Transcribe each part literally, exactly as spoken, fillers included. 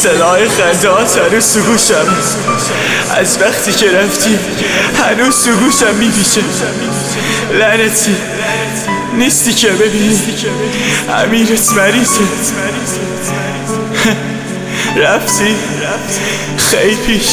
صدای خندهات هنوز تو گوشم، از وقتی که رفتی هنوز تو گوشم میپیچه. لعنتی نیستی که ببینی امیرت مریضه. رفتی خیلی پیش،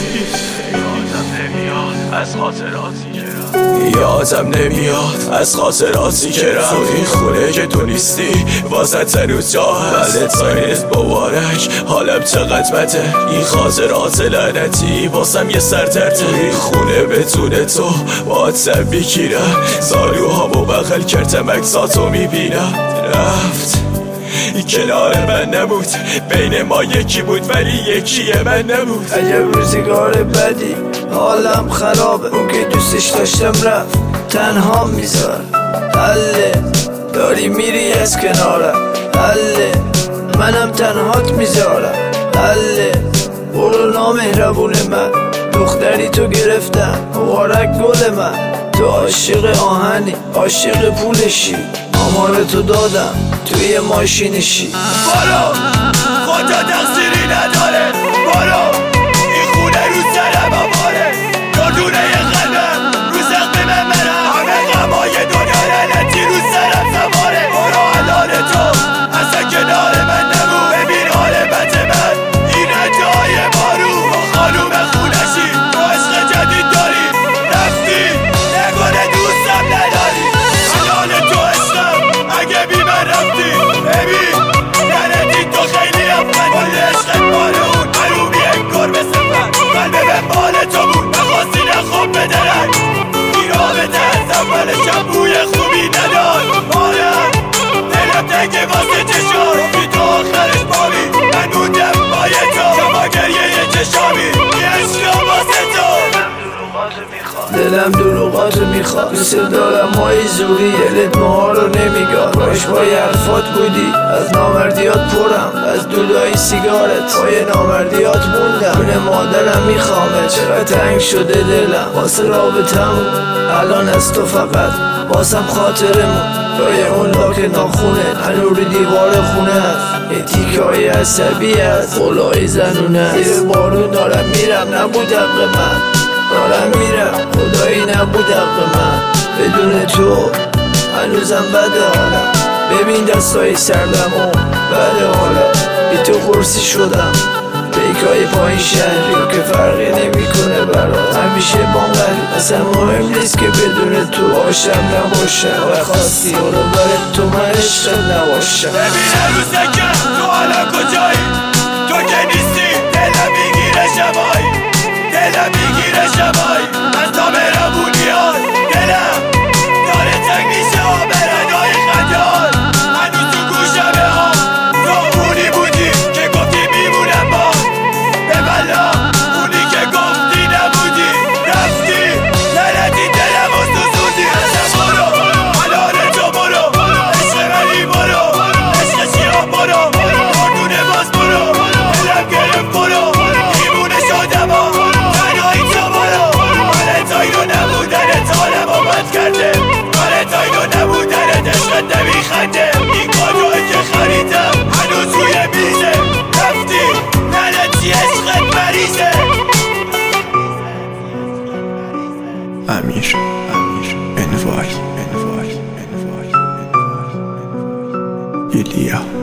از خاطراتی که یادم نمیاد از خاطراتی که رفت. تو این خونه که تو نیستی واسه هنوز جا هست. بله سایرت مبارک، حالم چقدر بده. این خاطرات لعنتی واسم یه سردرده. تو این خونه بدون تو واتم میگیرم، زانوهامو بغل کردم عکساتو میبینم. رفت کنار من نبود، بین ما یکی بود ولی یکی من نبود. عجب روزگار بدی، حالم خرابه. اون که دوستش داشتم رفت، تنها میذار. حله داری میری از کنارم، حله منم تنهات میذارم. حله برو نامهربون من، دختری تو گرفتم مبارک گل من. تو عاشق آهنی عاشق پولشی، آمار تو دادم توی ماشینشی. بارو خدا تقصیری نداره، بارو این خونه رو سرم آماره. کردونه یه قلبم رو سخت من منم، همه غمای دنیا لعنتی رو سرم سواره. بارو الان تو اصلا کنار من نبود، ببین حال بد من این ادعای بارو. با خانوم خونشی تو عشق جدید داری، رفتی نگونه دوستم نداری. الان تو عشقم اگه بی من رفتی، ببین لعنتی تو خیلی افغان. مال عشقت مال اون حرومی انگار مثل من، قلب به مال تو بود نخواستی نخواب بدرک. این رابطه از اولشم بوی خوبی نداد. مالم دلم تنگه واسه چشام، بی تو آخرش بابی من موندم بای تو. شما گریه چشامی یه عشقا واسه تو. دلم دروغاتو میخواد، مثل دارم های زوری. دلت ماها رو نمیگاد، باش پای حرفات بودی. از نامردیات پرم، از دودای سیگارت پای نامردیات موندم. دونه مادرم میخوامه، چرا تنگ شده دلم واسه رابطمون. الان از تو فقط واسم خاطرمون. جای اون لاک ناخونه هنو رو دیوار خونه هست، یه تیکه های عصبی هست، قلای زنونه. زیر بارون دارم میرم، نبود حق من. دارم میرم خدایی نبود حق من. بدون تو هنوزم بده حالم، ببین دستای سردم و بده حالم. بی تو قرصی شدم بیکای پایین شهری که فرقی نمیکنه برات. همیشه بانقلی اصلا مهم نیست که بدون تو باشم نباشم. و خواستی رو برای تو من عشق نباشم. ببین هنوز نکن تو حالا کجایی، تو که نیستی دلم میگیره شبایی. دلم میگیره شبایی از تا مهربونی ها. دلم داره تنگ میشه ها به ردای خندهات. هنوز تو گوشمه ها تو اونی بودی که گفتی میمونم با. به بلا اونی که گفتی نبودی، رفتی لعنتی دلم و سوزوندی. اصلا برو الان تو برو، عشق منی برو، عشق شیران برو، کردونه باز برو. دلم گرفت برو، دیوونه شدم ها. کرده کارت اینو نبودنت عشقت نمیخنده. این کادوی که خریدم هنوز روی میزه، رفتی لعنتی عشقت مریضه. امیر امیر انوای انوای انوای ایلیا.